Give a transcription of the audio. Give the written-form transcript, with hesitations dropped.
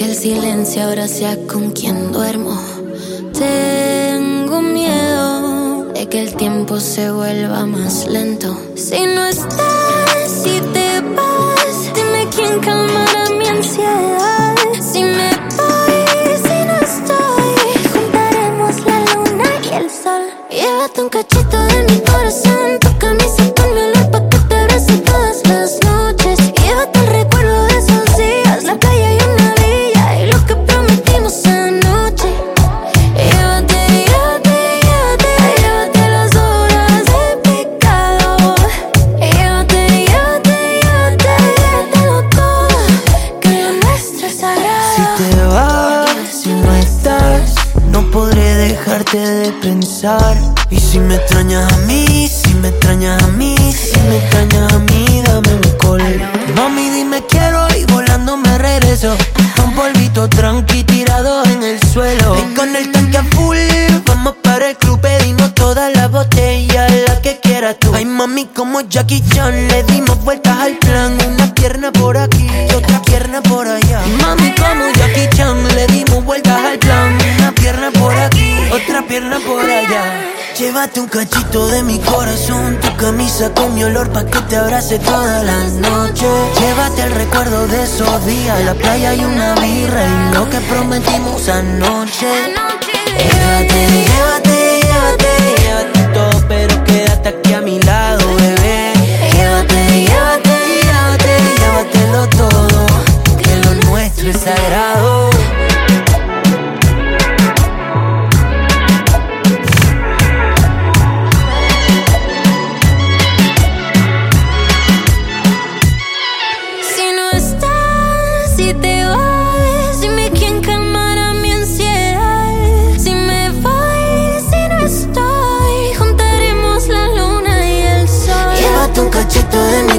el silencio ahora sea con quien duermo. Tengo miedo de que el tiempo se vuelva más lento. Si no estás, si te vas, dime quién calmará mi ansiedad. Si me voy, si no estoy, juntaremos la luna y el sol. Llévate un cachito de mi corazón, tu camisa con mi olor pa' que te abrace todas las noches. Llévate el recuerdo de esos días, la playa y una villa y lo que prometimos anoche. Llévate las horas de pecado. Llévatelo todo, que lo nuestro es sagrado. Si te vas, si no estás, no podré dejarte de pensar. Y si me extrañas a mí, si me extrañas a mí, si me extrañas a mí, dame un call. Mami, dime quiero y volando me regreso. Un polvito tranqui tirado en el suelo. Y con el tanque a full, vamos para el club, pedimos todas las botellas, la que quieras tú. Ay, mami, como Jackie Chan, le dimos vueltas al plan. Una pierna por aquí y otra pierna por allá. Y mami, como Jackie Chan, le dimos vueltas al plan. Una pierna por aquí, otra pierna por allá. Llévate un cachito de mi corazón, tu camisa con mi olor pa' que te abrace todas las noches. Llévate el recuerdo de esos días, la playa y una birra y lo que prometimos anoche. Llévate todo, pero quédate aquí a mi lado, bebé. Llévatelo todo, que lo nuestro es sagrado. Si te vas, dime quién calmará mi ansiedad. Si me voy, si no estoy, juntaremos la luna y el sol. Llévate un cachito de mi